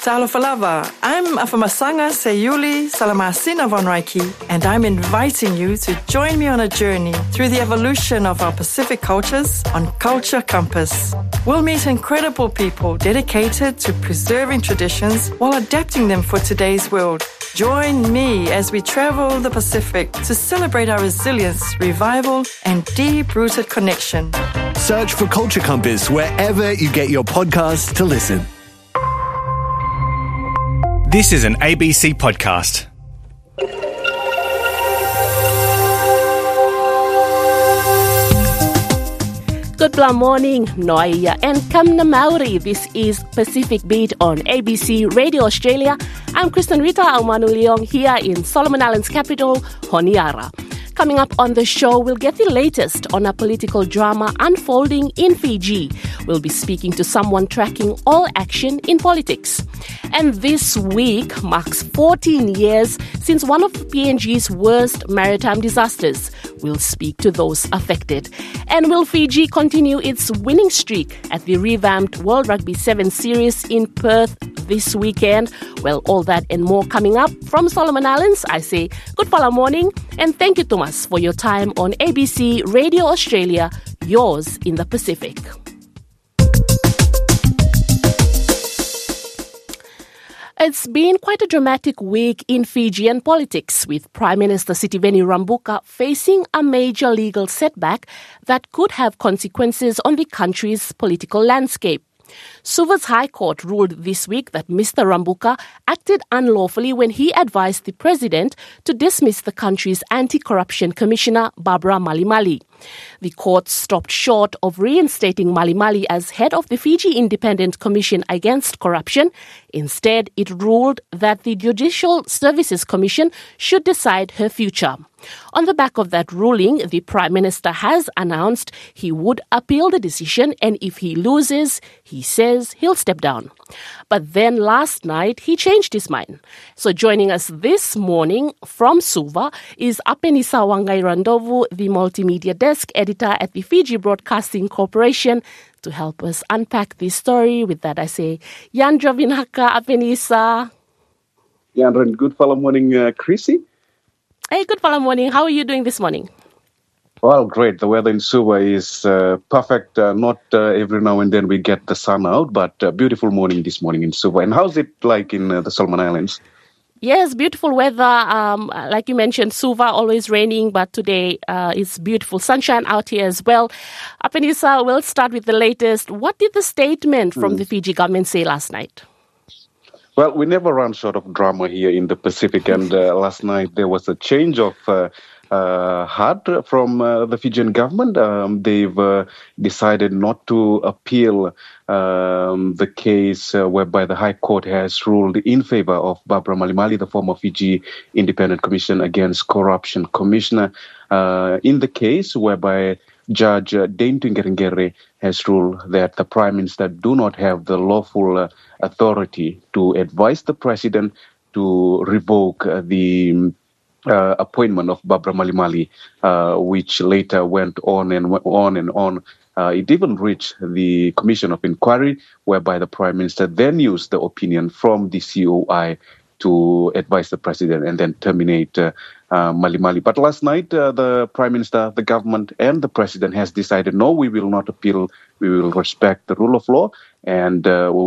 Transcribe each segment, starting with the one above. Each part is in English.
Talofalava, I'm Afamasanga Sayuli Salamasina von Reiki, and I'm inviting you to join me on a journey through the evolution of our Pacific cultures on Culture Compass. We'll meet incredible people dedicated to preserving traditions while adapting them for today's world. Join me as we travel the Pacific to celebrate our resilience, revival, and deep-rooted connection. Search for Culture Compass wherever you get your podcasts to listen. This is an ABC podcast. Good morning, Noia and Kamna Maori. This is Pacific Beat on ABC Radio Australia. I'm Kristen Rita Aumanu Leong here in Solomon Islands capital, Honiara. Coming up on the show, we'll get the latest on a political drama unfolding in Fiji. We'll be speaking to someone tracking all action in politics. And this week marks 14 years since one of PNG's worst maritime disasters. We'll speak to those affected. And will Fiji continue its winning streak at the revamped World Rugby 7 Series in Perth this weekend? Well, all that and more coming up from Solomon Islands. I say good morning and thank you, Thomas, for your time on ABC Radio Australia, yours in the Pacific. It's been quite a dramatic week in Fijian politics, with Prime Minister Sitiveni Rabuka facing a major legal setback that could have consequences on the country's political landscape. Suva's High Court ruled this week that Mr. Rabuka acted unlawfully when he advised the president to dismiss the country's anti-corruption commissioner, Barbara Malimali. The court stopped short of reinstating Malimali as head of the Fiji Independent Commission Against Corruption. Instead, it ruled that the Judicial Services Commission should decide her future. On the back of that ruling, the Prime Minister has announced he would appeal the decision, and if he loses, he says he'll step down. But then last night, he changed his mind. So joining us this morning from Suva is Apenisa Wangairandovu, the multimedia desk editor at the Fiji Broadcasting Corporation, to help us unpack this story. With that, I say, Yandra Vinhaka Apenisa. Yandra, good morning, Chrissy. Hey, good morning. How are you doing this morning? Well, great. The weather in Suva is perfect. Not every now and then we get the sun out, but beautiful morning this morning in Suva. And how's it like in the Solomon Islands? Yes, beautiful weather. Like you mentioned, Suva always raining, but today it's beautiful sunshine out here as well. Apenisa, we'll start with the latest. What did the statement from the Fiji government say last night? Well, we never run short of drama here in the Pacific, and last night there was a change of heart from the Fijian government. They've decided not to appeal the case whereby the High Court has ruled in favor of Barbara Malimali, the former Fiji Independent Commission Against Corruption Commissioner, in the case whereby Judge Dane Tungerengere has ruled that the Prime Minister do not have the lawful authority to advise the President to revoke the appointment of Barbara Malimali, which later went on and on. It even reached the Commission of Inquiry, whereby the Prime Minister then used the opinion from the COI to advise the President and then terminate Malimali. But last night, the Prime Minister, the government, and the President has decided, no, we will not appeal. We will respect the rule of law, and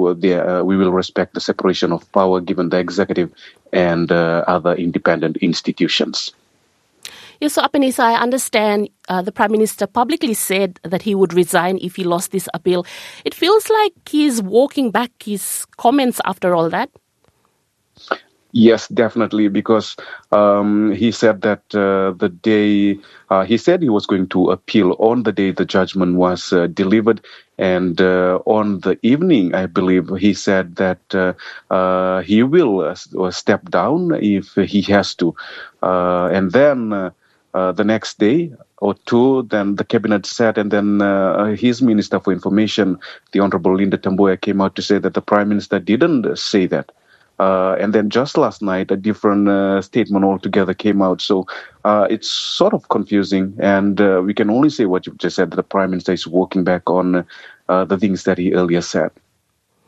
we will respect the separation of power given the executive and other independent institutions. Yes, so Apenisa, I understand the Prime Minister publicly said that he would resign if he lost this appeal. It feels like he's walking back his comments after all that. Yes, definitely, because he said that the day he said he was going to appeal on the day the judgment was delivered, and on the evening, I believe, he said that he will step down if he has to, and then the next day or two, then the cabinet sat, and then his Minister for Information, the Honorable Linda Tamboya, came out to say that the Prime Minister didn't say that. And then just last night, a different statement altogether came out. So it's sort of confusing. And we can only say what you've just said, that the Prime Minister is walking back on the things that he earlier said.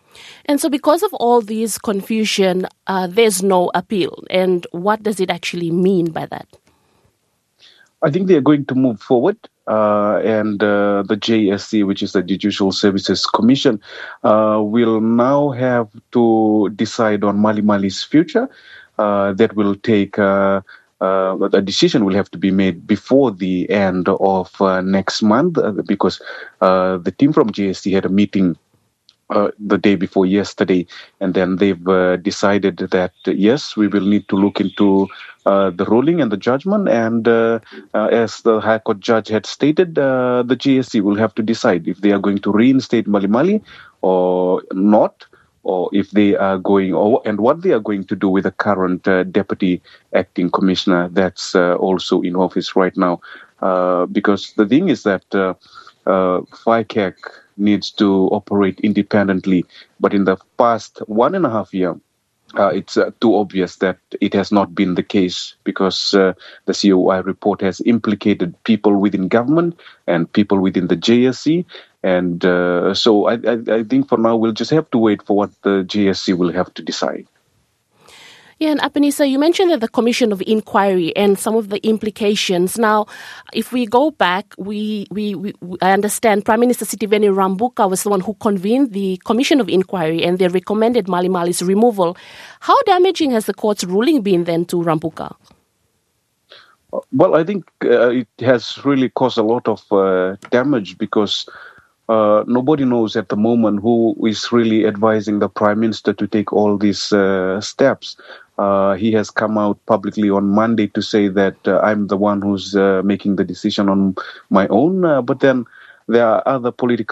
And so because of all this confusion, there's no appeal. And what does it actually mean by that? I think they're going to move forward, and the JSC, which is the Judicial Services Commission, will now have to decide on Mali Mali's future. That will take a decision will have to be made before the end of next month, because the team from JSC had a meeting the day before yesterday, and then they've decided that yes, we will need to look into the ruling and the judgment, and as the High Court judge had stated, the GSC will have to decide if they are going to reinstate Mali Mali or not, or if they are going, and what they are going to do with the current deputy acting commissioner that's also in office right now. Because the thing is that FICAC needs to operate independently, but in the past 1.5 years, it's too obvious that it has not been the case, because the COI report has implicated people within government and people within the JSC. And so I think for now we'll just have to wait for what the JSC will have to decide. Yeah, and Apenisa, you mentioned that the Commission of Inquiry and some of the implications. Now, if we go back, I understand Prime Minister Sitiveni Rabuka was the one who convened the Commission of Inquiry, and they recommended Mali Mali's removal. How damaging has the court's ruling been then to Rabuka? Well, I think it has really caused a lot of damage, because nobody knows at the moment who is really advising the Prime Minister to take all these steps. He has come out publicly on Monday to say that I'm the one who's making the decision on my own. But then there are other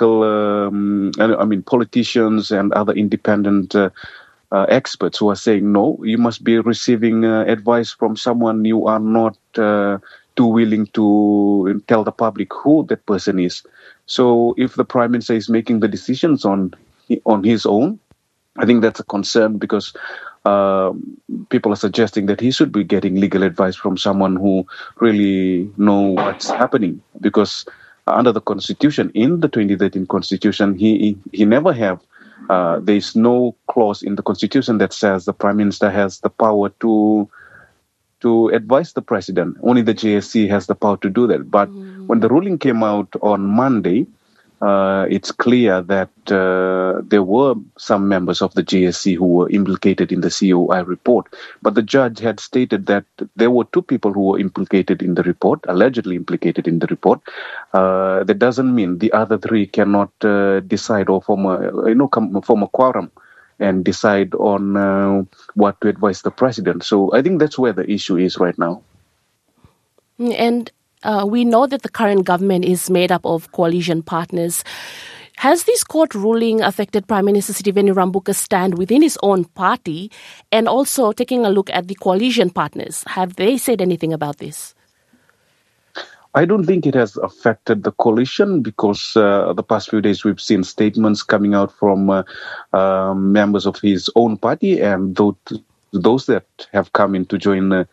politicians and other independent experts who are saying, no, you must be receiving advice from someone. You are not too willing to tell the public who that person is. So if the Prime Minister is making the decisions on his own, I think that's a concern, because people are suggesting that he should be getting legal advice from someone who really know what's happening. Because under the Constitution, in the 2013 Constitution, he never have. There is no clause in the Constitution that says the Prime Minister has the power to advise the president. Only the JSC has the power to do that. But when the ruling came out on Monday, it's clear that there were some members of the JSC who were implicated in the COI report. But the judge had stated that there were 2 people who were implicated in the report, allegedly implicated in the report. That doesn't mean the other 3 cannot decide or form a quorum and decide on what to advise the president. So I think that's where the issue is right now. And we know that the current government is made up of coalition partners. Has this court ruling affected Prime Minister Sitiveni Rabuka's stand within his own party? And also taking a look at the coalition partners, have they said anything about this? I don't think it has affected the coalition, because the past few days we've seen statements coming out from members of his own party, and those that have come in to join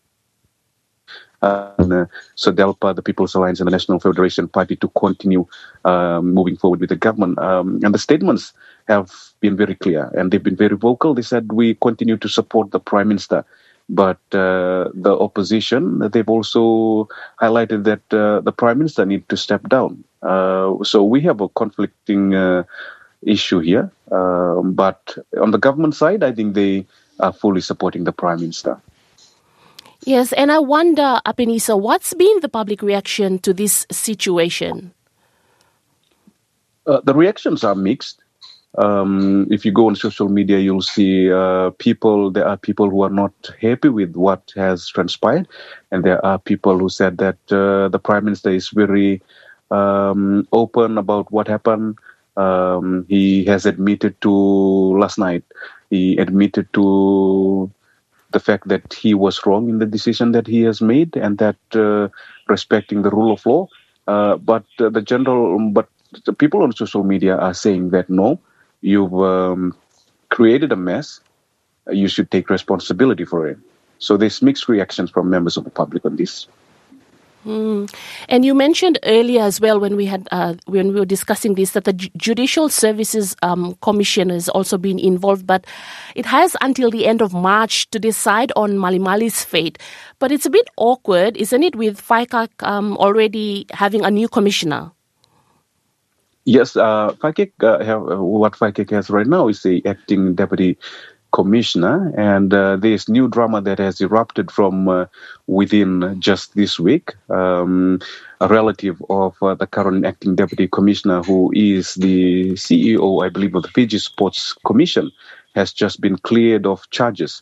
SODELPA, the People's Alliance, and the National Federation Party to continue moving forward with the government. And the statements have been very clear, and they've been very vocal. They said, we continue to support the Prime Minister. But the opposition, they've also highlighted that the Prime Minister needs to step down. So we have a conflicting issue here. But on the government side, I think they are fully supporting the Prime Minister. Yes, and I wonder, Apenisa, what's been the public reaction to this situation? The reactions are mixed. If you go on social media, you'll see there are people who are not happy with what has transpired. And there are people who said that the Prime Minister is very open about what happened. He has admitted to last night, he admitted to the fact that he was wrong in the decision that he has made, and that respecting the rule of law. But the people on social media are saying that no, you've created a mess. You should take responsibility for it. So there's mixed reactions from members of the public on this. And you mentioned earlier as well when we were discussing this that the Judicial Services Commission has also been involved, but it has until the end of March to decide on Malimali's fate. But it's a bit awkward, isn't it, with FICAC already having a new commissioner? Yes, FICAC, what FICAC has right now is the acting deputy commissioner, and this new drama that has erupted from within just this week, a relative of the current acting deputy commissioner, who is the CEO, I believe, of the Fiji Sports Commission, has just been cleared of charges.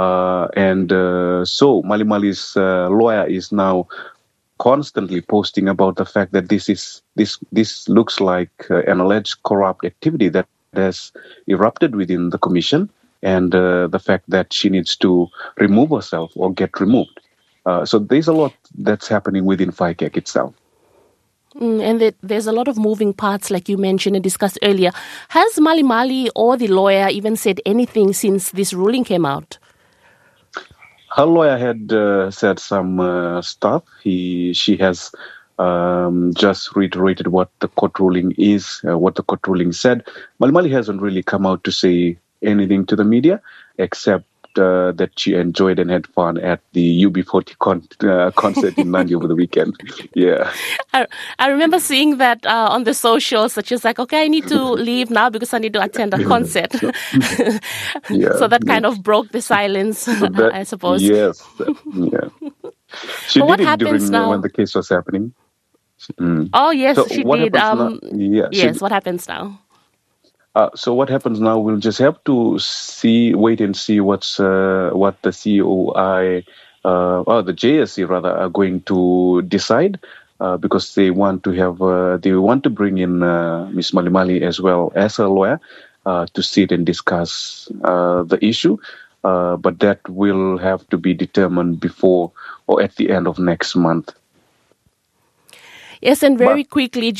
So Malimali's lawyer is now constantly posting about the fact that this looks like an alleged corrupt activity that has erupted within the commission, and the fact that she needs to remove herself or get removed. So there's a lot that's happening within FICAC itself. And there's a lot of moving parts, like you mentioned and discussed earlier. Has Malimali or the lawyer even said anything since this ruling came out? Her lawyer had said some stuff. She has just reiterated what the court ruling is, what the court ruling said. Malimali hasn't really come out to say anything to the media, except that she enjoyed and had fun at the UB40 concert in Nandi over the weekend. Yeah. I remember seeing that on the socials, that she's like, okay, I need to leave now because I need to attend a concert. Yeah. So that kind of broke the silence, I suppose. Yes. Yeah. She but did what it happens during now? when the case was happening. Oh, yes, So she what did. happens now? Yes, what happens now? So what happens now? We'll just have to wait and see what the COI, or the JSC rather, are going to decide, because they want to bring in Ms. Malimali as well as her lawyer to sit and discuss the issue, but that will have to be determined before or at the end of next month. Yes, and very quickly,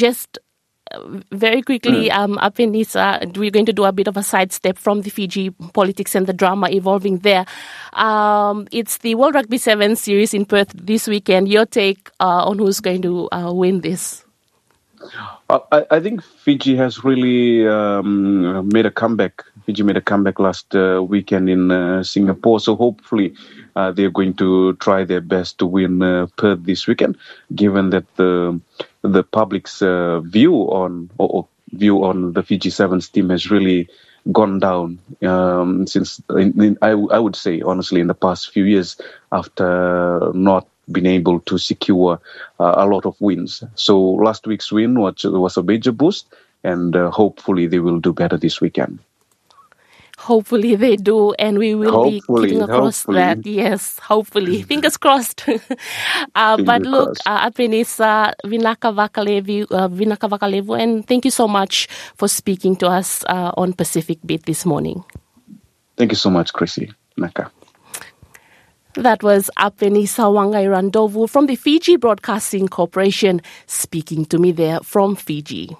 Apenisa, we're going to do a bit of a sidestep from the Fiji politics and the drama evolving there. It's the World Rugby 7 series in Perth this weekend. Your take on who's going to win this? I think Fiji has really made a comeback. Fiji made a comeback last weekend in Singapore, so hopefully they're going to try their best to win Perth this weekend, given that the public's view on the Fiji Sevens team has really gone down since I would say honestly in the past few years, after not been able to secure a lot of wins. So last week's win was a major boost, and hopefully they will do better this weekend. Hopefully they do, and we will be keeping across that. Yes, hopefully. Fingers crossed. But look, Apenisa Vinaka Vakalevu, and thank you so much for speaking to us on Pacific Beat this morning. Thank you so much, Chrissy Naka. That was Apenisa Wangairandovu from the Fiji Broadcasting Corporation speaking to me there from Fiji.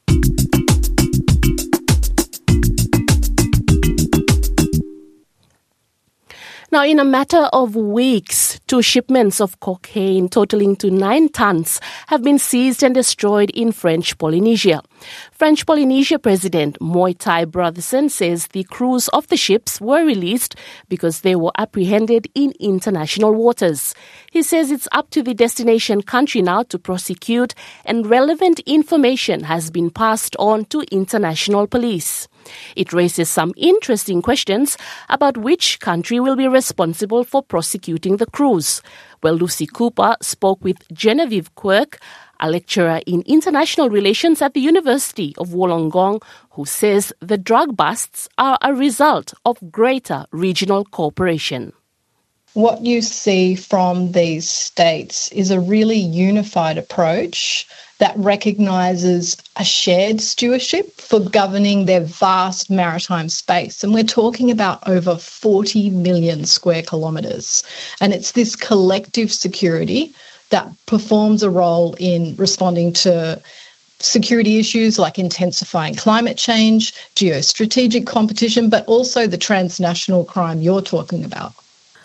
Now, in a matter of weeks, 2 shipments of cocaine totaling to 9 tons have been seized and destroyed in French Polynesia. French Polynesia President Moitai Brotherson says the crews of the ships were released because they were apprehended in international waters. He says it's up to the destination country now to prosecute, and relevant information has been passed on to international police. It raises some interesting questions about which country will be responsible for prosecuting the crews. Well, Lucy Cooper spoke with Genevieve Quirk, a lecturer in international relations at the University of Wollongong, who says the drug busts are a result of greater regional cooperation. What you see from these states is a really unified approach that recognises a shared stewardship for governing their vast maritime space. And we're talking about over 40 million square kilometres. And it's this collective security that performs a role in responding to security issues like intensifying climate change, geostrategic competition, but also the transnational crime you're talking about.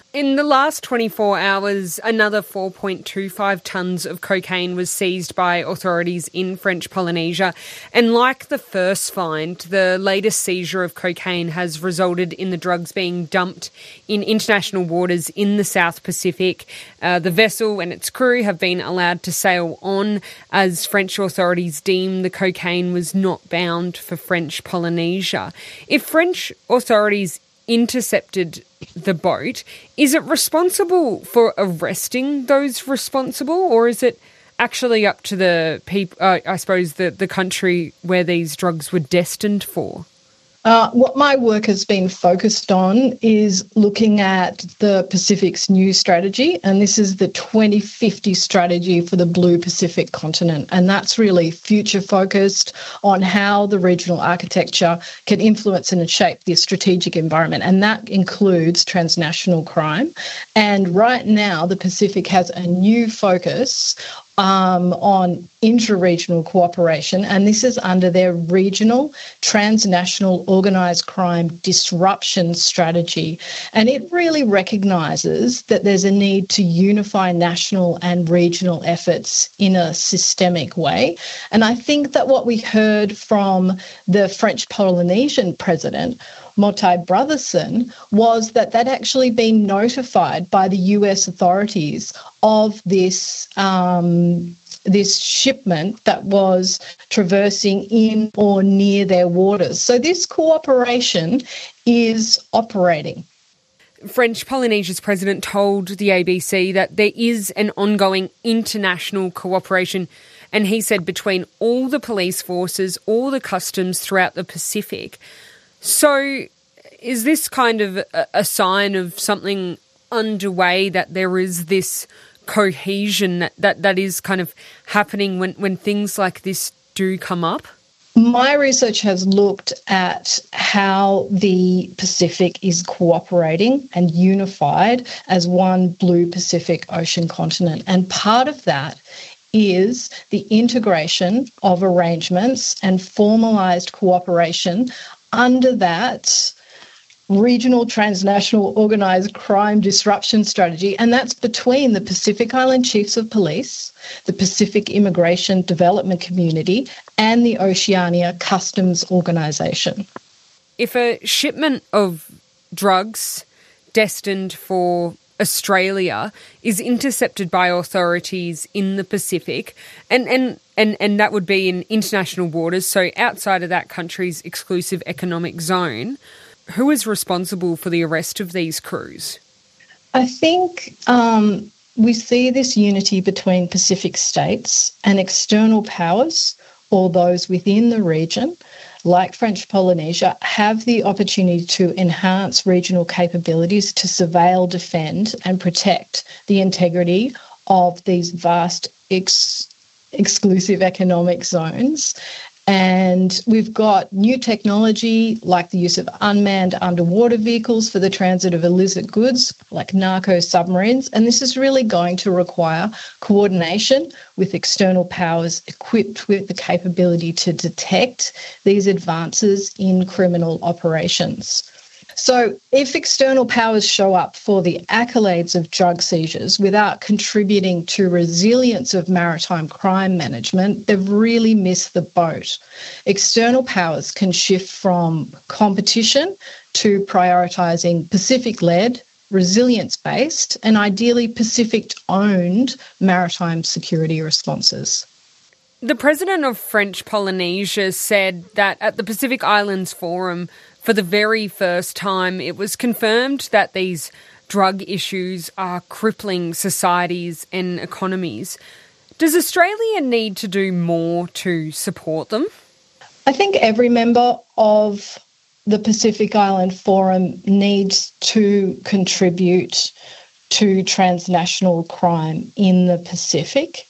In the last 24 hours, another 4.25 tonnes of cocaine was seized by authorities in French Polynesia. And like the first find, the latest seizure of cocaine has resulted in the drugs being dumped in international waters in the South Pacific. The vessel and its crew have been allowed to sail on as French authorities deem the cocaine was not bound for French Polynesia. If French authorities intercepted the boat, is it responsible for arresting those responsible, or is it actually up to the people, I suppose, the country where these drugs were destined for? What my work has been focused on is looking at the Pacific's new strategy, and this is the 2050 strategy for the Blue Pacific continent. And that's really future focused on how the regional architecture can influence and shape the strategic environment. And that includes transnational crime. And right now, the Pacific has a new focus on intra-regional cooperation, and this is under their regional transnational organised crime disruption strategy. And it really recognises that there's a need to unify national and regional efforts in a systemic way. And I think that what we heard from the French Polynesian president, Motai Brotherson, was that they'd actually been notified by the US authorities of this shipment that was traversing in or near their waters. So this cooperation is operating. French Polynesia's president told the ABC that there is an ongoing international cooperation, and he said between all the police forces, all the customs throughout the Pacific. So is this kind of a sign of something underway, that there is this cohesion that is kind of happening when things like this do come up? My research has looked at how the Pacific is cooperating and unified as one blue Pacific Ocean continent. And part of that is the integration of arrangements and formalised cooperation under that regional transnational organised crime disruption strategy, and that's between the Pacific Island Chiefs of Police, the Pacific Immigration Development Community, and the Oceania Customs Organisation. If a shipment of drugs destined for Australia is intercepted by authorities in the Pacific, and that would be in international waters, so outside of that country's exclusive economic zone, who is responsible for the arrest of these crews? I think we see this unity between Pacific states and external powers, or those within the region, like French Polynesia, have the opportunity to enhance regional capabilities to surveil, defend and protect the integrity of these vast exclusive economic zones. And we've got new technology like the use of unmanned underwater vehicles for the transit of illicit goods, like narco submarines. And this is really going to require coordination with external powers equipped with the capability to detect these advances in criminal operations. So if external powers show up for the accolades of drug seizures without contributing to resilience of maritime crime management, they've really missed the boat. External powers can shift from competition to prioritising Pacific-led, resilience-based and ideally Pacific-owned maritime security responses. The president of French Polynesia said that at the Pacific Islands Forum, for the very first time, it was confirmed that these drug issues are crippling societies and economies. Does Australia need to do more to support them? I think every member of the Pacific Island Forum needs to contribute to transnational crime in the Pacific.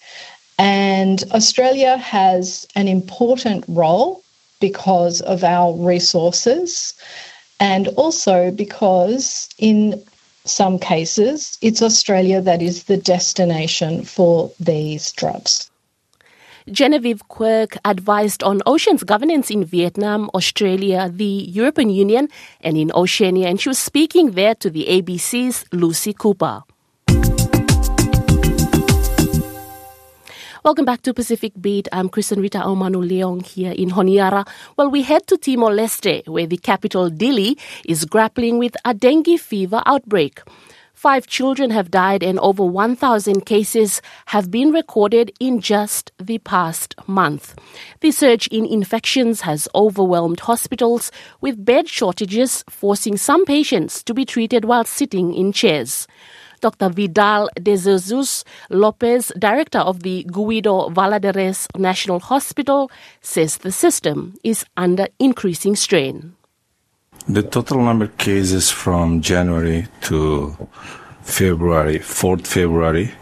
And Australia has an important role because of our resources and also because in some cases it's Australia that is the destination for these drugs. Genevieve Quirk advised on oceans governance in Vietnam, Australia, the European Union, and in Oceania, and she was speaking there to the ABC's Lucy Cooper. Welcome back to Pacific Beat. I'm Kristen Rita Omanu Leong here in Honiara. Well, we head to Timor-Leste, where the capital Dili is grappling with a dengue fever outbreak. 5 children have died and over 1,000 cases have been recorded in just the past month. The surge in infections has overwhelmed hospitals, with bed shortages forcing some patients to be treated while sitting in chairs. Dr. Vidal de Jesus Lopez, director of the Guido Valadares National Hospital, says the system is under increasing strain. The total number of cases from January to February, 4th February,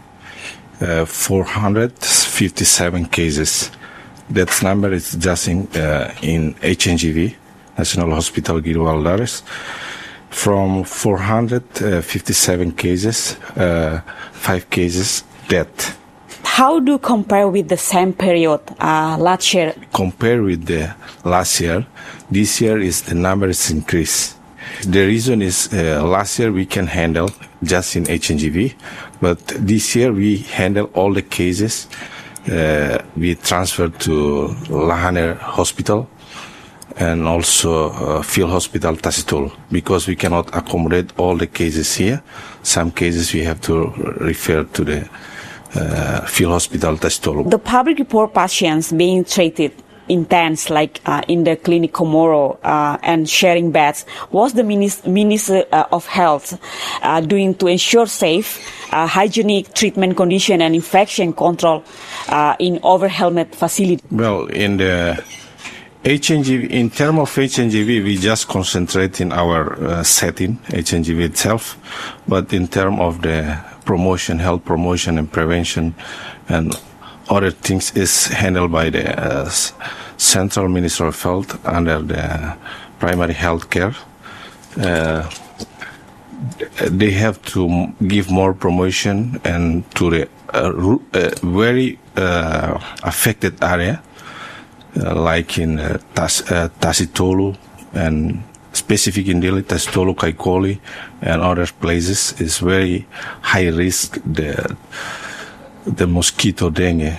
457 cases. That number is just in HNGV, National Hospital Guido Valadares. From 457 cases, 5 cases death. How do you compare with the same period last year? Compare with the last year, this year is the number is increased. The reason is last year we can handle just in HNGV, but this year we handle all the cases. We transferred to Lahaner Hospital and also Field Hospital Tasitolu, because we cannot accommodate all the cases here. Some cases we have to refer to the Field Hospital Tasitolu. The public report patients being treated in tents like in the Clinic Comoro and sharing beds. What's the Minister of Health doing to ensure safe, hygienic treatment condition and infection control in over-helmet facility? Well, in the HNGV, in terms of HNGV, we just concentrate in our setting, HNGV itself, but in terms of the promotion, health promotion and prevention and other things is handled by the Central Minister of Health under the primary health care. They have to give more promotion and to the very affected area, like in Tasitolu and specific in Dili, Tasitolu, Kaikoli, and other places is very high risk. The mosquito dengue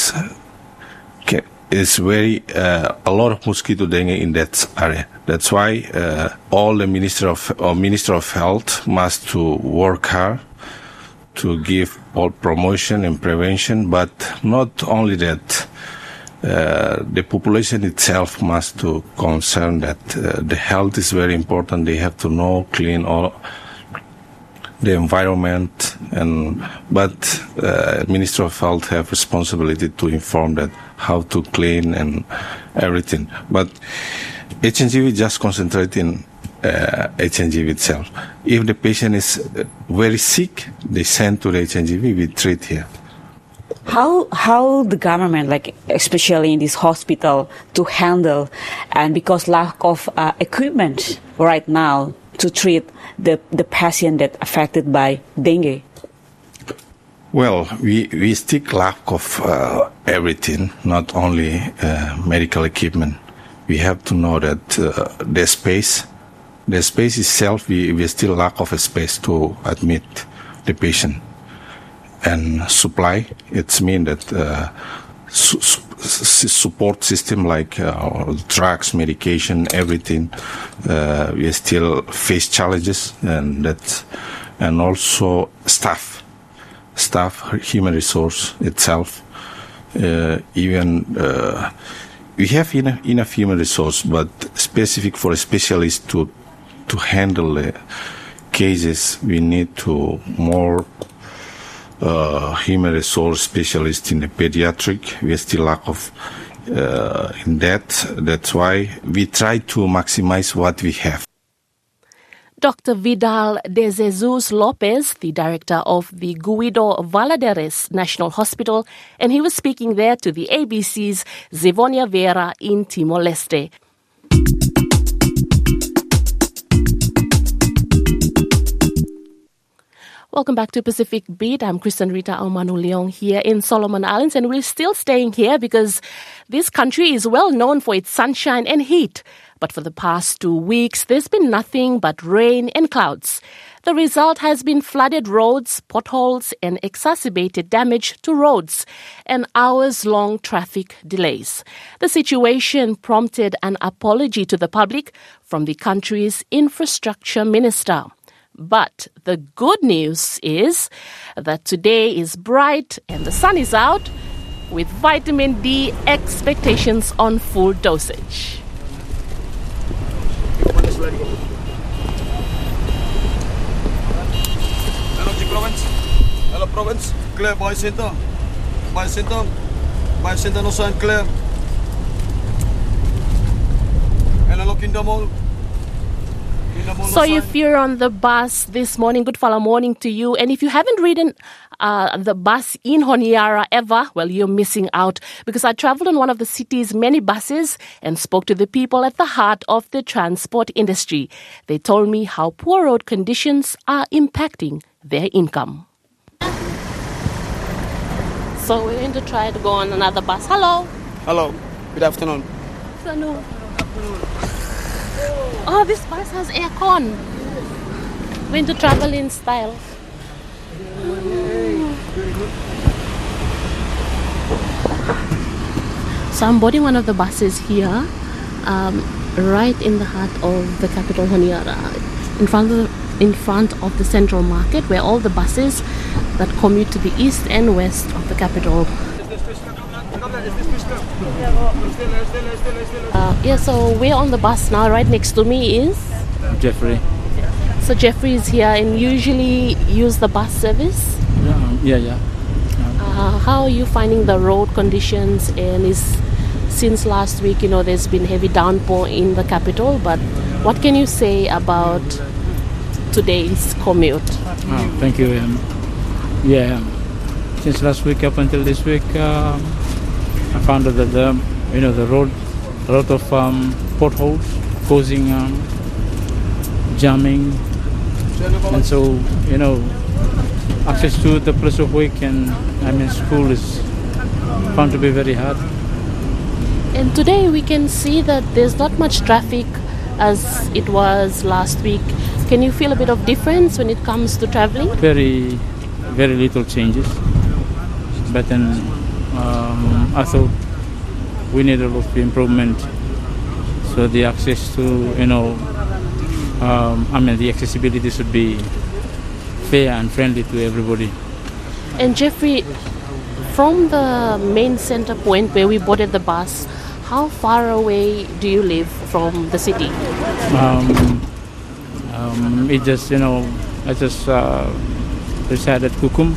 is very a lot of mosquito dengue in that area. That's why all the Minister of Health must to work hard to give all promotion and prevention, but not only that. The population itself must to concern that the health is very important. They have to know, clean all the environment, but Minister of Health have responsibility to inform that how to clean and everything. But HNGV just concentrate in HNGV itself. If the patient is very sick, they send to the HNGV, we treat here. How the government, like especially in this hospital, to handle, and because lack of equipment right now to treat the patient that affected by dengue? Well, we still lack of everything, not only medical equipment. We have to know that the space itself, we still lack of a space to admit the patient. And supply, it's mean that support system like drugs, medication, everything, we still face challenges, and also staff, human resource itself. Even we have enough human resource, but specific for a specialist to handle the cases, we need to more human resource specialist in the pediatric. We still lack of in that. That's why we try to maximize what we have. Dr. Vidal de Jesus Lopez, the director of the Guido Valadares National Hospital, and he was speaking there to the ABC's Zivonia Vera in Timor-Leste. Welcome back to Pacific Beat. I'm Kristen Rita Aumanu-Leong here in Solomon Islands, and we're still staying here because this country is well known for its sunshine and heat. But for the past 2 weeks, there's been nothing but rain and clouds. The result has been flooded roads, potholes, and exacerbated damage to roads, and hours-long traffic delays. The situation prompted an apology to the public from the country's infrastructure minister. But the good news is that today is bright and the sun is out with vitamin D expectations on full dosage. Hello province, clear by center. By center no sign clear. Hello Kindamol. So if you're on the bus this morning, good fala morning to you. And if you haven't ridden the bus in Honiara ever, well, you're missing out, because I traveled on one of the city's many buses and spoke to the people at the heart of the transport industry. They told me how poor road conditions are impacting their income. So we're going to try to go on another bus. Hello. Hello. Good afternoon. Afternoon. Oh, this bus has aircon. Going to travel in style. So I'm boarding one of the buses here, right in the heart of the capital, Honiara, in front of the central market, where all the buses that commute to the east and west of the capital. So we're on the bus now. Right next to me is Jeffrey. So Jeffrey is here and usually use the bus service? Yeah. How are you finding the road conditions? And since last week, there's been heavy downpour in the capital, but what can you say about today's commute? Thank you. Since last week up until this week, I found that the road, a lot of potholes causing jamming, and so access to the place of work and school is found to be very hard. And today we can see that there's not much traffic as it was last week. Can you feel a bit of difference when it comes to traveling? Very, very little changes. But then I thought we need a lot of improvement, so the access to the accessibility should be fair and friendly to everybody. And Jeffrey, from the main center point where we boarded the bus, how far away do you live from the city? It just I just reside at Kukum.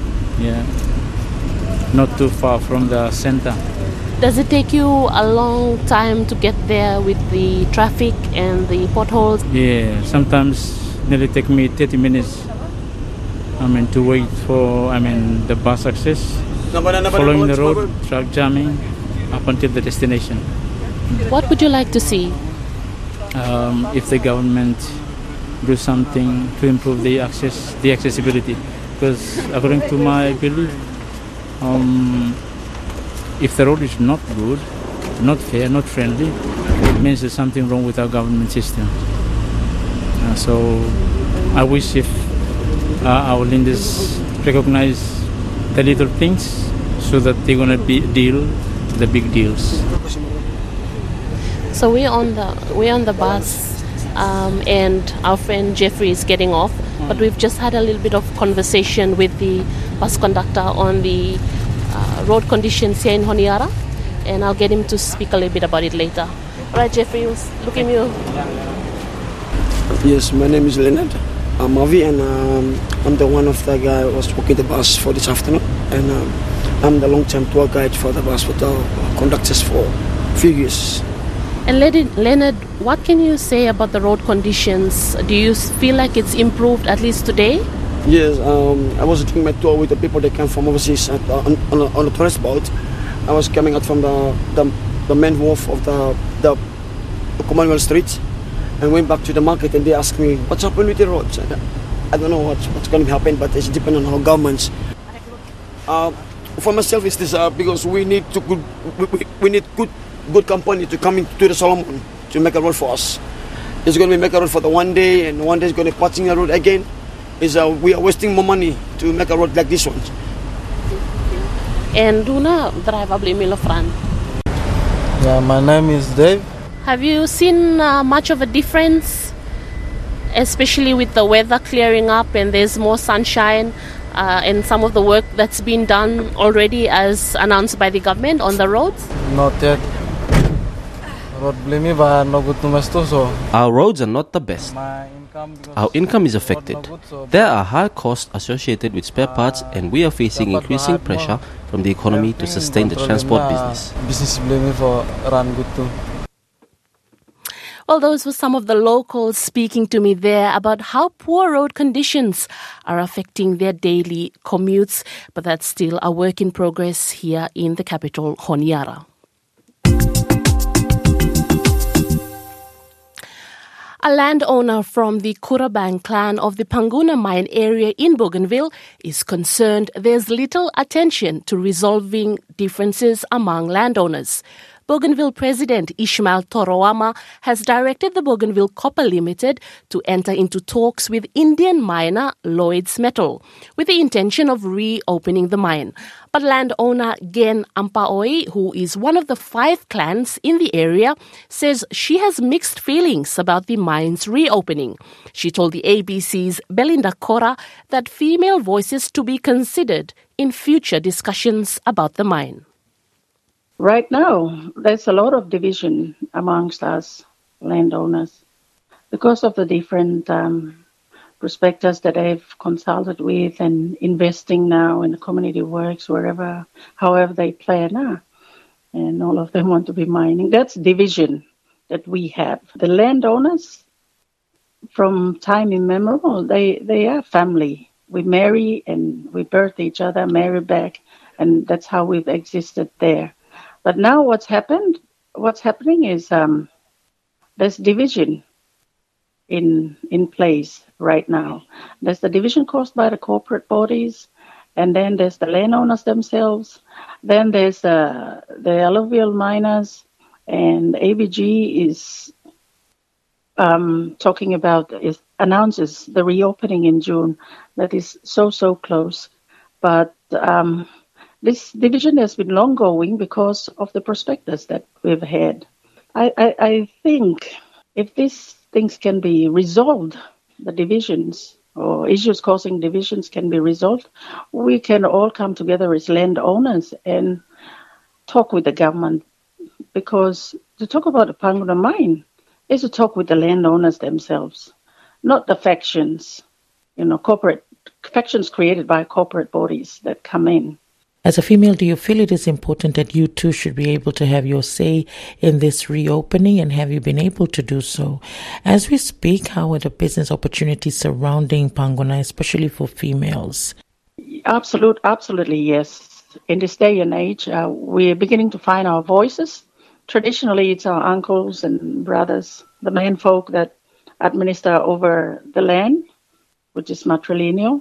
Not too far from the center. Does it take you a long time to get there with the traffic and the potholes? Yeah, sometimes nearly take me 30 minutes. To wait for the bus access, following the road, truck jamming, up until the destination. What would you like to see? If the government do something to improve the accessibility, because according to my belief, if the road is not good, not fair, not friendly, it means there's something wrong with our government system. So I wish if our leaders recognize the little things so that they're going to deal the big deals. So we're on the bus, and our friend Jeffrey is getting off, but we've just had a little bit of conversation with the bus conductor on the road conditions here in Honiara, and I'll get him to speak a little bit about it later. All right, Jeffrey, look at you. Yes, my name is Leonard. I'm Avi, and I'm the one of the guy who was working the bus for this afternoon, and I'm the long-term tour guide for the bus with the conductors for a few years. And Leonard, what can you say about the road conditions? Do you feel like it's improved at least today? Yes, I was doing my tour with the people that came from overseas on a tourist boat. I was coming out from the main wharf of the Commonwealth Street and went back to the market, and they asked me, what's happened with the roads? I don't know what's going to happen, but it's depending on our governments. For myself, it's this because we need good company to come into the Solomon to make a road for us. It's going to make a road for the one day, and one day is going to be patching the road again. We are wasting more money to make a road like this one. And Duna driver Blimilofran. Yeah, my name is Dave. Have you seen much of a difference, especially with the weather clearing up and there's more sunshine and some of the work that's been done already as announced by the government on the roads? Not yet. Our roads are not the best. Our income is affected. There are high costs associated with spare parts, and we are facing increasing pressure from the economy to sustain the transport business. Well, those were some of the locals speaking to me there about how poor road conditions are affecting their daily commutes. But that's still a work in progress here in the capital, Honiara. A landowner from the Kurabang clan of the Panguna mine area in Bougainville is concerned there's little attention to resolving differences among landowners. Bougainville President Ishmael Torowama has directed the Bougainville Copper Limited to enter into talks with Indian miner Lloyds Metal with the intention of reopening the mine. But landowner Gen Ampaoi, who is one of the 5 clans in the area, says she has mixed feelings about the mine's reopening. She told the ABC's Belinda Cora that female voices to be considered in future discussions about the mine. Right now, there's a lot of division amongst us landowners because of the different prospectors that I've consulted with and investing now in the community works, however they plan, and all of them want to be mining. That's division that we have. The landowners, from time immemorial, they are family. We marry and we birth each other, marry back, and that's how we've existed there. But now what's happening is there's division in place right now. There's the division caused by the corporate bodies, and then there's the landowners themselves. Then there's the alluvial miners, and ABG is announces the reopening in June. That is so close. But this division has been long going because of the prospectus that we've had. I think if these things can be resolved, the divisions or issues causing divisions can be resolved, we can all come together as landowners and talk with the government. Because to talk about the Panguna mine is to talk with the landowners themselves, not the factions, corporate factions created by corporate bodies that come in. As a female, do you feel it is important that you too should be able to have your say in this reopening, and have you been able to do so? As we speak, how are the business opportunities surrounding Panguna, especially for females? Absolutely, yes. In this day and age, we're beginning to find our voices. Traditionally, it's our uncles and brothers, the main folk that administer over the land, which is matrilineal.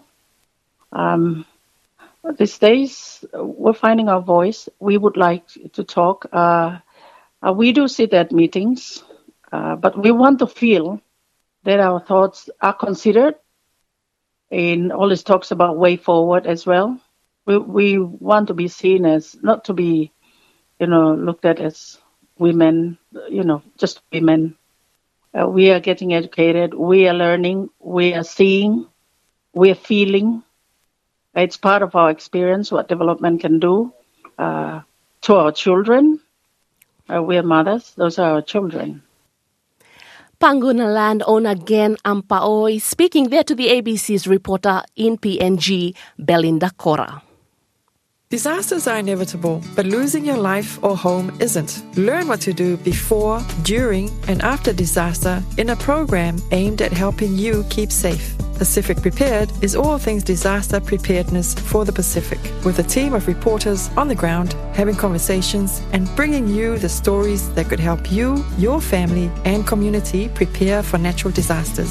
These days, we're finding our voice. We would like to talk. We do sit at meetings, but we want to feel that our thoughts are considered in all these talks about way forward as well. We want to be seen as, not to be, looked at as women, just women. We are getting educated. We are learning. We are seeing. We are feeling. It's part of our experience, what development can do to our children. We are mothers. Those are our children. Panguna landowner Gen Ampaoi speaking there to the ABC's reporter in PNG, Belinda Cora. Disasters are inevitable, but losing your life or home isn't. Learn what to do before, during, and after disaster in a program aimed at helping you keep safe. Pacific Prepared is all things disaster preparedness for the Pacific, with a team of reporters on the ground having conversations and bringing you the stories that could help you, your family, and community prepare for natural disasters.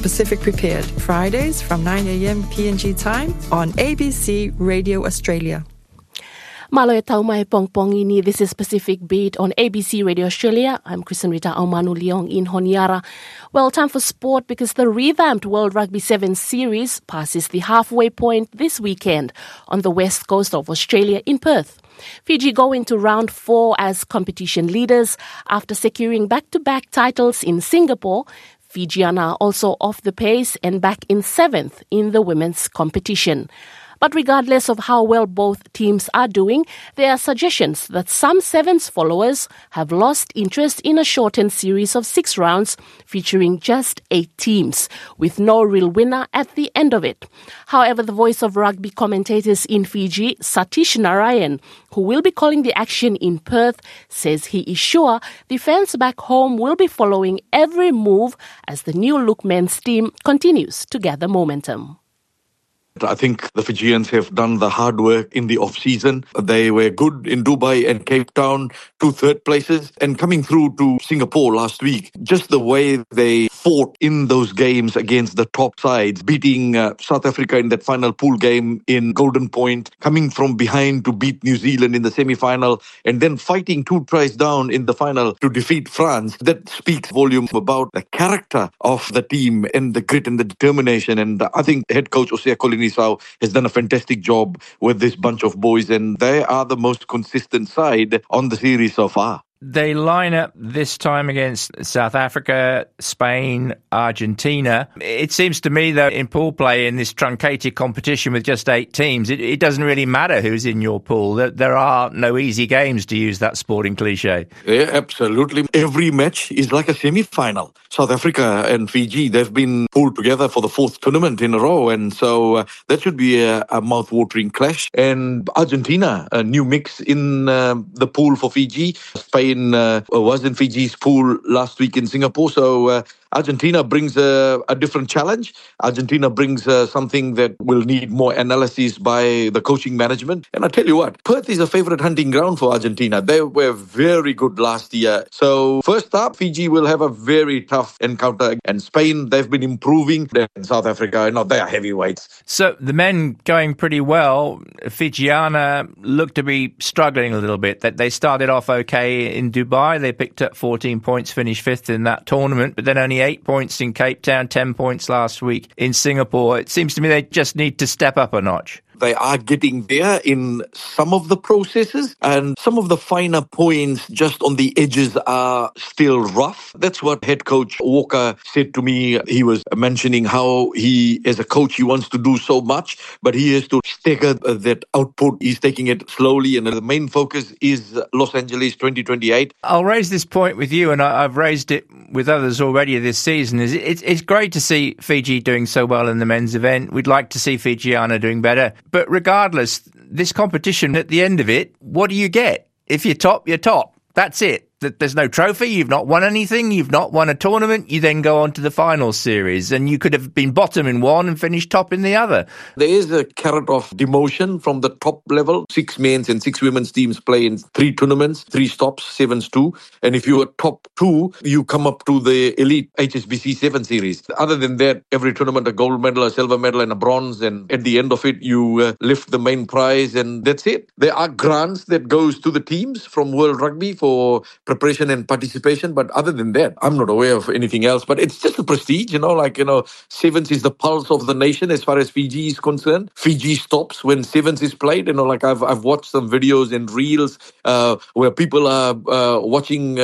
Pacific Prepared, Fridays from 9 a.m. PNG time on ABC Radio Australia. Malo e tau mai pong ini. This is Pacific Beat on ABC Radio Australia. I'm Kristen Rita Aumanu Leong in Honiara. Well, time for sport because the revamped World Rugby Sevens series passes the halfway point this weekend on the west coast of Australia in Perth. Fiji go into round 4 as competition leaders after securing back-to-back titles in Singapore. Fijiana are also off the pace and back in 7th in the women's competition. But regardless of how well both teams are doing, there are suggestions that some Sevens followers have lost interest in a shortened series of 6 rounds featuring just 8 teams, with no real winner at the end of it. However, the voice of rugby commentators in Fiji, Satish Narayan, who will be calling the action in Perth, says he is sure the fans back home will be following every move as the new look men's team continues to gather momentum. I think the Fijians have done the hard work in the off-season. They were good in Dubai and Cape Town, 2 third places, and coming through to Singapore last week. Just the way they fought in those games against the top sides, beating South Africa in that final pool game in Golden Point, coming from behind to beat New Zealand in the semi-final, and then fighting 2 tries down in the final to defeat France. That speaks volume about the character of the team and the grit and the determination. And I think head coach Osea Kolini has done a fantastic job with this bunch of boys, and they are the most consistent side on the series so far. They line up this time against South Africa, Spain, Argentina. It seems to me that in pool play in this truncated competition with just 8 teams, it doesn't really matter who's in your pool. There are no easy games, to use that sporting cliche. Yeah, absolutely. Every match is like a semi-final. South Africa and Fiji, they've been pulled together for the 4th tournament in a row, and so that should be a mouth-watering clash. And Argentina, a new mix in the pool for Fiji. Spain was in Fiji's pool last week in Singapore, so Argentina brings a different challenge. Argentina brings something that will need more analysis by the coaching management. And I tell you what, Perth is a favorite hunting ground for Argentina. They were very good last year. So first up, Fiji will have a very tough encounter. And Spain, they've been improving. And South Africa, they are heavyweights. So the men going pretty well. Fijiana looked to be struggling a little bit. They started off okay in Dubai. They picked up 14 points, finished 5th in that tournament, but then only 8 points in Cape Town, 10 points last week in Singapore. It seems to me they just need to step up a notch. They are getting there in some of the processes, and some of the finer points just on the edges are still rough. That's what head coach Walker said to me. He was mentioning how he, as a coach, he wants to do so much, but he has to stagger that output. He's taking it slowly, and the main focus is Los Angeles 2028. I'll raise this point with you, and I've raised it with others already this season. It's great to see Fiji doing so well in the men's event. We'd like to see Fijiana doing better. But regardless, this competition, at the end of it, what do you get? If you're top, you're top. That's it. There's no trophy, you've not won anything, you've not won a tournament, you then go on to the final series, and you could have been bottom in one and finished top in the other. There is a carrot of demotion from the top level. 6 men's and 6 women's teams play in 3 tournaments, 3 stops, 7s 2. And if you're top 2, you come up to the elite HSBC 7 series. Other than that, every tournament, a gold medal, a silver medal, and a bronze. And at the end of it, you lift the main prize, and that's it. There are grants that goes to the teams from World Rugby for preparation and participation, but other than that, I'm not aware of anything else. But it's just a prestige, Sevens is the pulse of the nation as far as Fiji is concerned. Fiji stops when Sevens is played. I've watched some videos and reels where people are watching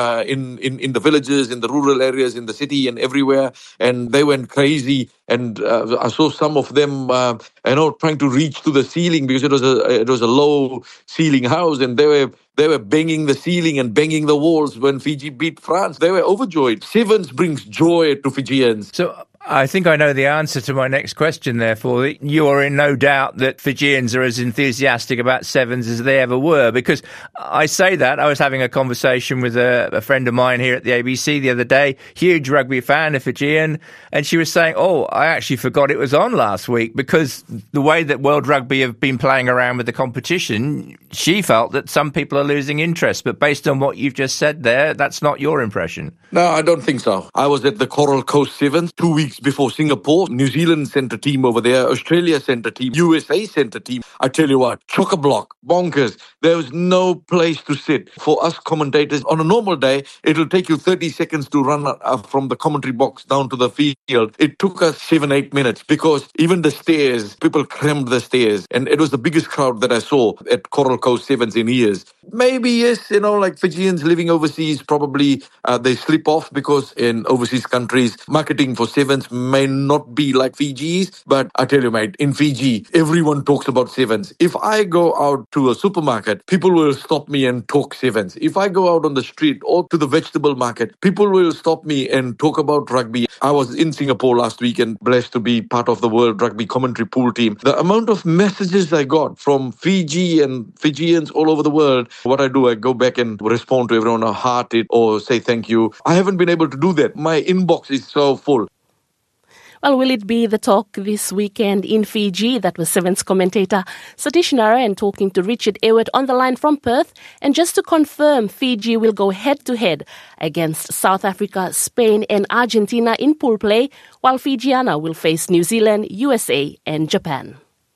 in the villages, in the rural areas, in the city and everywhere, and they went crazy. And I saw some of them, trying to reach to the ceiling because it was a low ceiling house, and they were banging the ceiling and banging the walls when Fiji beat France. They were overjoyed. Sevens brings joy to Fijians. So I think I know the answer to my next question, therefore. You are in no doubt that Fijians are as enthusiastic about Sevens as they ever were, because I say that. I was having a conversation with a friend of mine here at the ABC the other day, huge rugby fan, a Fijian, and she was saying, I actually forgot it was on last week, because the way that World Rugby have been playing around with the competition, she felt that some people are losing interest. But based on what you've just said there, that's not your impression. No, I don't think so. I was at the Coral Coast Sevens 2 weeks weeks before Singapore. New Zealand sent a team over there. Australia sent a team. USA sent a team. I tell you what, chock-a-block, bonkers. There was no place to sit. For us commentators, on a normal day, it'll take you 30 seconds to run from the commentary box down to the field. It took us 7-8 minutes because even the stairs, people crammed the stairs. And it was the biggest crowd that I saw at Coral Coast Sevens in years. Maybe, yes, like Fijians living overseas, probably they slip off because in overseas countries, marketing for sevens may not be like Fiji's. But I tell you, mate, in Fiji, everyone talks about sevens. If I go out to a supermarket, people will stop me and talk sevens. If I go out on the street or to the vegetable market, people will stop me and talk about rugby. I was in Singapore last week and blessed to be part of the World Rugby Commentary Pool team. The amount of messages I got from Fiji and Fijians all over the world, what I do, I go back and respond to everyone, or heart it or say thank you. I haven't been able to do that. My inbox is so full. Well, will it be the talk this weekend in Fiji? That was Sevens commentator Satish Narayan talking to Richard Ewart on the line from Perth. And just to confirm, Fiji will go head-to-head against South Africa, Spain and Argentina in pool play, while Fijiana will face New Zealand, USA and Japan.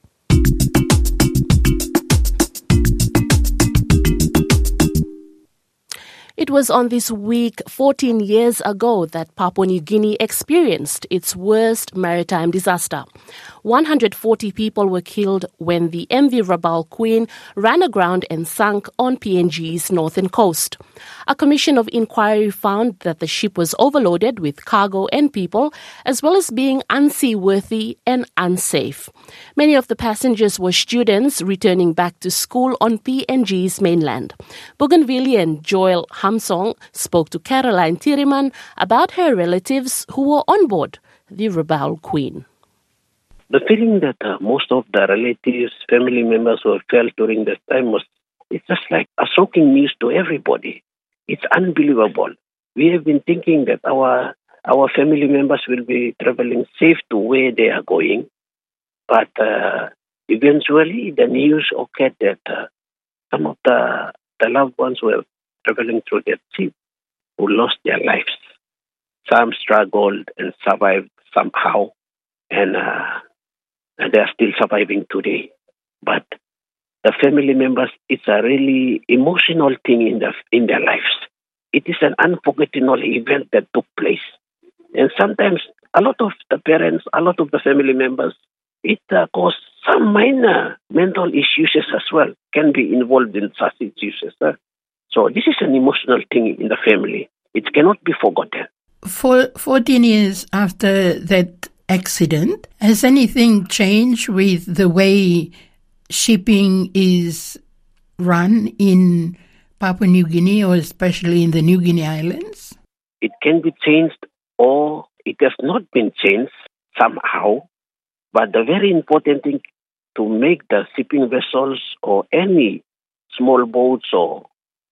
It was on this week 14 years ago that Papua New Guinea experienced its worst maritime disaster. 140 people were killed when the MV Rabaul Queen ran aground and sank on PNG's northern coast. A commission of inquiry found that the ship was overloaded with cargo and people, as well as being unseaworthy and unsafe. Many of the passengers were students returning back to school on PNG's mainland. Bougainvillean Joel Hamsong spoke to Caroline Tiriman about her relatives who were on board the Rabaul Queen. The feeling that most of the relatives, family members who felt during this time it's just like a shocking news to everybody. It's unbelievable. We have been thinking that our family members will be traveling safe to where they are going. But eventually the news occurred that some of the loved ones were traveling through that ship who lost their lives. Some struggled and survived somehow. And they are still surviving today. But the family members, it's a really emotional thing in their lives. It is an unforgettable event that took place. And sometimes a lot of the parents, a lot of the family members, it caused some minor mental issues as well, can be involved in such issues. So this is an emotional thing in the family. It cannot be forgotten. For 14 years after that accident, has anything changed with the way shipping is run in Papua New Guinea, or especially in the New Guinea Islands? It can be changed, or it has not been changed somehow. But the very important thing to make the shipping vessels or any small boats or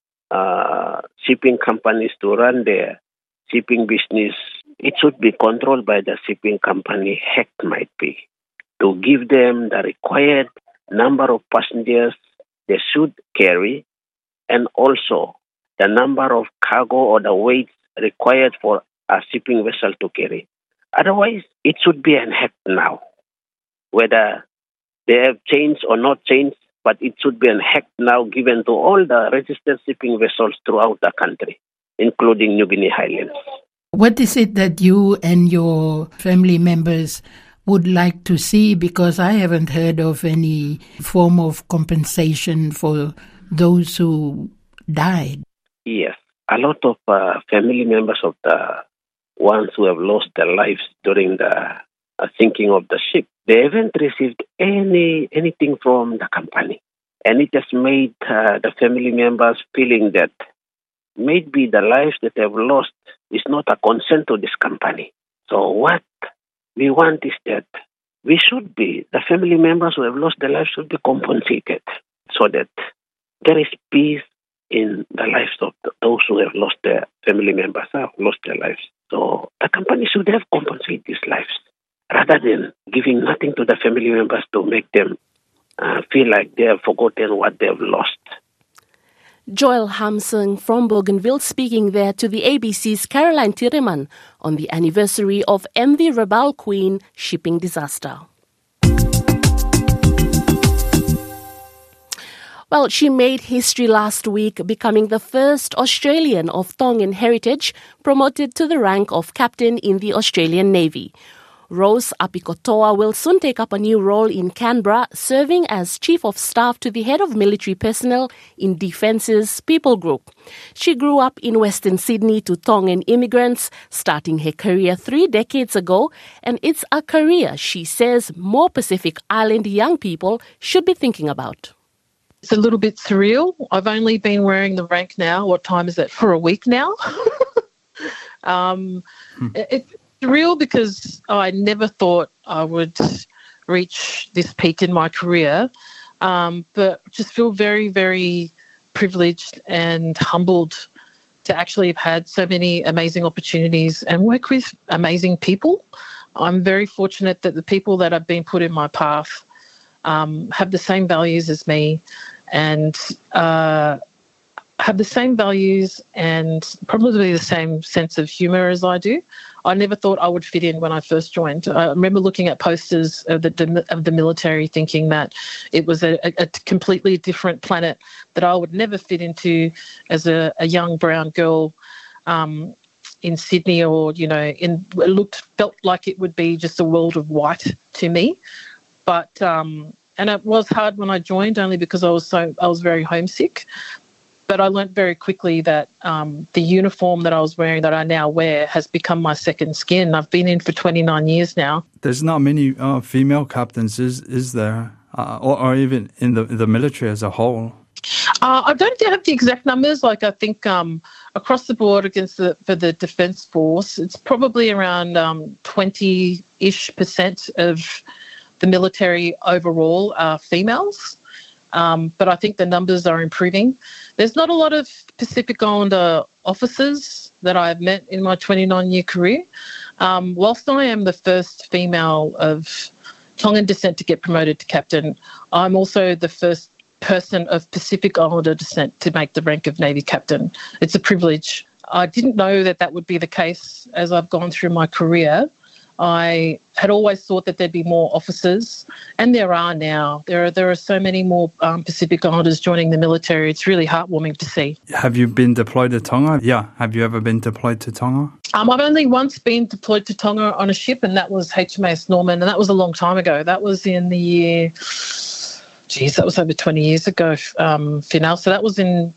shipping companies to run their shipping business, it should be controlled by the shipping company, heck might be, to give them the required number of passengers they should carry, and also the number of cargo or the weight required for a shipping vessel to carry. Otherwise, it should be an heck now. Whether they have changed or not changed, but it should be an heck now given to all the registered shipping vessels throughout the country, including New Guinea Highlands. What is it that you and your family members would like to see? Because I haven't heard of any form of compensation for those who died. Yes, a lot of family members of the ones who have lost their lives during the sinking of the ship, they haven't received anything from the company. And it has made the family members feeling that maybe the lives that they have lost is not a concern to this company. So what we want is that the family members who have lost their lives should be compensated so that there is peace in the lives of those who have lost their family members, have lost their lives. So the company should have compensated these lives rather than giving nothing to the family members to make them feel like they have forgotten what they have lost. Joel Hamsung from Bougainville speaking there to the ABC's Caroline Tiriman on the anniversary of MV Rebel Queen shipping disaster. Well, she made history last week, becoming the first Australian of Tongan heritage promoted to the rank of captain in the Australian Navy. Rose Apikotoa will soon take up a new role in Canberra, serving as Chief of Staff to the Head of Military Personnel in Defence's People Group. She grew up in Western Sydney to Tongan immigrants, starting her career 3 decades ago, and it's a career she says more Pacific Island young people should be thinking about. It's a little bit surreal. I've only been wearing the rank now. What time is it? For a week now. It's surreal because I never thought I would reach this peak in my career, but just feel very, very privileged and humbled to actually have had so many amazing opportunities and work with amazing people. I'm very fortunate that the people that have been put in my path have the same values as me and have the same values and probably the same sense of humour as I do. I never thought I would fit in when I first joined. I remember looking at posters of the military thinking that it was a completely different planet that I would never fit into as a young brown girl in Sydney, or, you know, felt like it would be just a world of white to me. But and it was hard when I joined, only because I was very homesick. But I learnt very quickly that the uniform that I was wearing, that I now wear, has become my second skin. I've been in for 29 years now. There's not many female captains, is there? Or even in the military as a whole? I don't have the exact numbers. Like, I think across the board for the Defence Force, it's probably around 20-ish% of the military overall are females. But I think the numbers are improving. There's not a lot of Pacific Islander officers that I've met in my 29-year career. Whilst I am the first female of Tongan descent to get promoted to captain, I'm also the first person of Pacific Islander descent to make the rank of Navy captain. It's a privilege. I didn't know that would be the case as I've gone through my career. I had always thought that there'd be more officers, and there are now. There are so many more Pacific Islanders joining the military. It's really heartwarming to see. Have you been deployed to Tonga? Yeah. Have you ever been deployed to Tonga? I've only once been deployed to Tonga on a ship, and that was HMAS Norman, and that was a long time ago. That was in the year, that was over 20 years ago, Finale. So that was in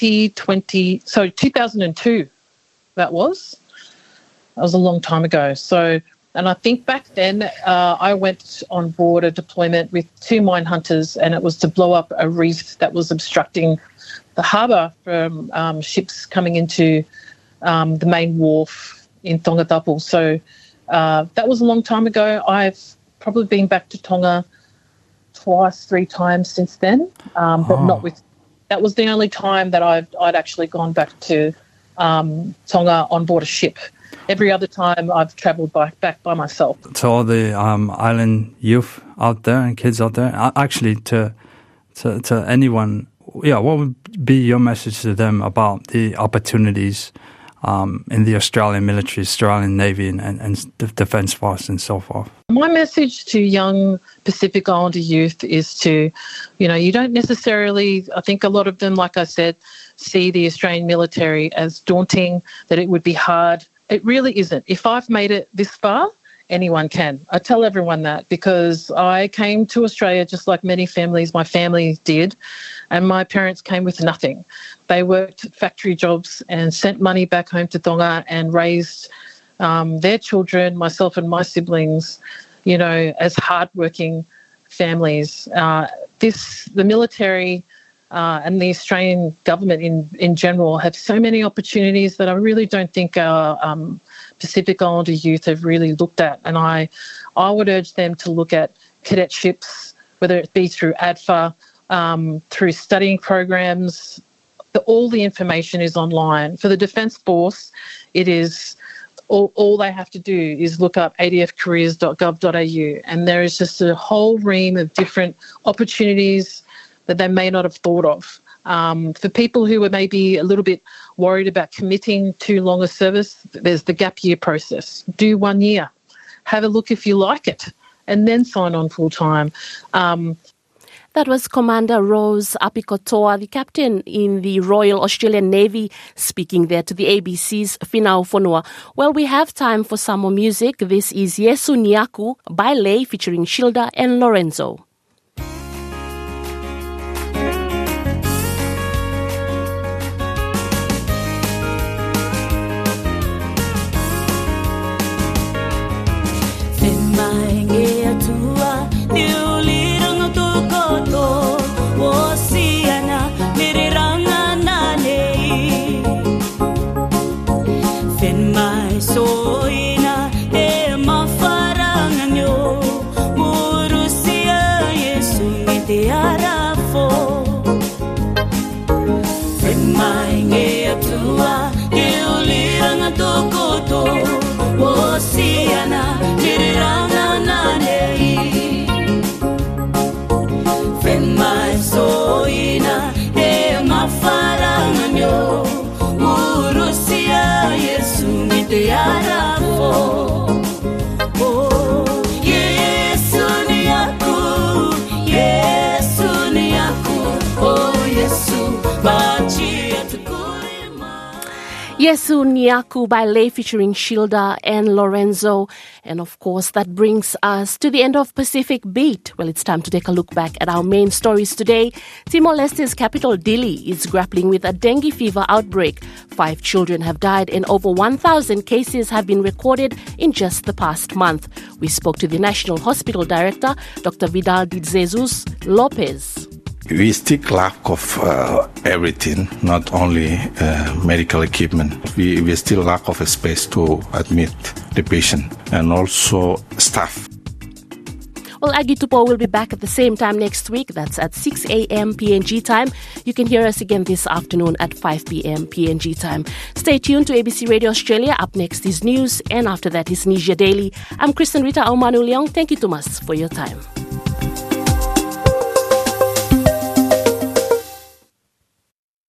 2002. That was a long time ago. So. And I think back then I went on board a deployment with 2 mine hunters, and it was to blow up a reef that was obstructing the harbour from ships coming into the main wharf in Tongatapu. So that was a long time ago. I've probably been back to Tonga 3 times since then, but not with. That was the only time that I'd actually gone back to Tonga on board a ship. Every other time I've travelled back by myself. To all the island youth out there and kids out there, actually to anyone, what would be your message to them about the opportunities in the Australian military, Australian Navy and the Defence Force and so forth? My message to young Pacific Islander youth is to, you don't necessarily, I think a lot of them, like I said, see the Australian military as daunting, that it would be hard. It really isn't. If I've made it this far, anyone can. I tell everyone that because I came to Australia just like many families, my family did, and my parents came with nothing. They worked factory jobs and sent money back home to Tonga and raised their children, myself and my siblings, as hardworking families. The military and the Australian government in general have so many opportunities that I really don't think our Pacific Islander youth have really looked at. And I would urge them to look at cadetships, whether it be through ADFA, through studying programs. All the information is online. For the Defence Force, it is all they have to do is look up adfcareers.gov.au, and there is just a whole ream of different opportunities that they may not have thought of. For people who are maybe a little bit worried about committing too long a service, there's the gap year process. Do 1 year. Have a look if you like it, and then sign on full time. That was Commander Rose Apikotoa, the captain in the Royal Australian Navy, speaking there to the ABC's Finau Fonua. Well, we have time for some more music. This is Yesu Niaku by Lay featuring Shilda and Lorenzo. Yesu Niaku by Lay featuring Shilda and Lorenzo. And of course, that brings us to the end of Pacific Beat. Well, it's time to take a look back at our main stories today. Timor-Leste's capital, Dili, is grappling with a dengue fever outbreak. 5 children have died and over 1,000 cases have been recorded in just the past month. We spoke to the National Hospital Director, Dr. Vidal de Jesus Lopez. We still lack of everything, not only medical equipment. We still lack of a space to admit the patient and also staff. Well, Aggie Tupou will be back at the same time next week. That's at 6 a.m. PNG time. You can hear us again this afternoon at 5 p.m. PNG time. Stay tuned to ABC Radio Australia. Up next is news, and after that is Niger Daily. I'm Kristen Rita Aumanu Leong. Thank you, Thomas, for your time.